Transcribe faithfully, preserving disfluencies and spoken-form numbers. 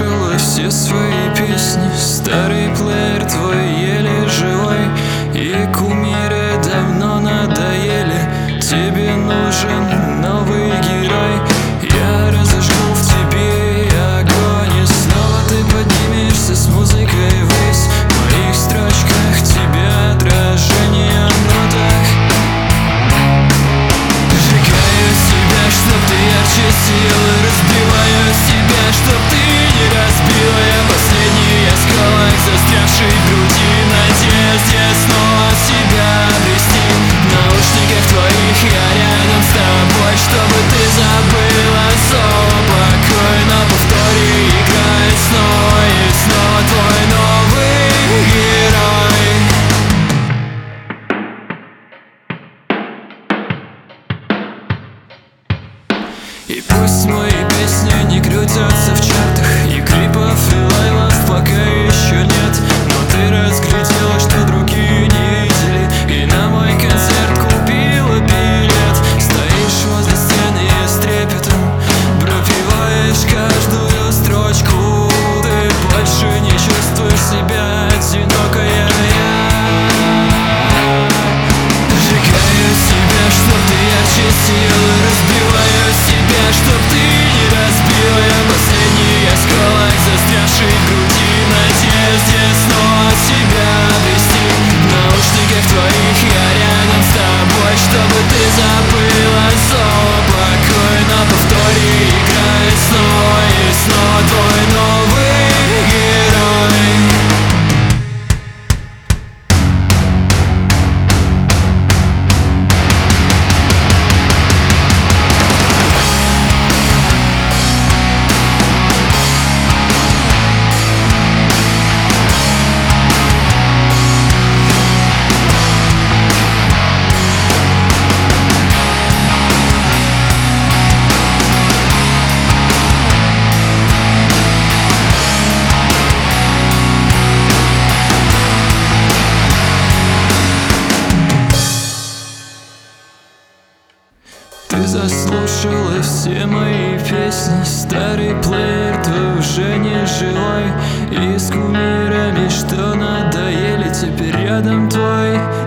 заслушала все свои песни. Старый плеер твой еле живой, и кумиры давно надоели. Тебе нужен новый герой. Я разожгу в тебе огонь, и снова ты поднимешься с музыкой ввысь. В моих строчках тебя отражение в нотах. Сжигаю себя, чтоб ты ярче силы, разбиваю себя, чтоб ты не разбила. Я последний осколок, застрявший в груди, в надежде снова себя обрести. В наушниках твоих я рядом с тобой, чтобы ты забыла сон покой. На повторе играет снова и снова твой новый герой. И пусть мои песни не крутятся в чартах, и клипов и лайвов пока еще нет, но ты разглядела, что другие не видели, и на мой концерт купила билет. Стоишь возле сцены и с трепетом пропеваешь каждую строчку. Ты больше не чувствуешь себя одинокая. Сжигаю себя, чтоб ты ярче силы, разбиваю себя, чтоб ты не разбила. Я последний осколок, застрявший в груди, в надежде снова себя обрести. В наушниках твоих я рядом с тобой, чтобы ты забыла сон покой. На повторе играет снова и снова твой новый герой. Ты заслушала все мои песни. Старый плеер твой уже не живой, и с кумирами, что надоели, теперь рядом твой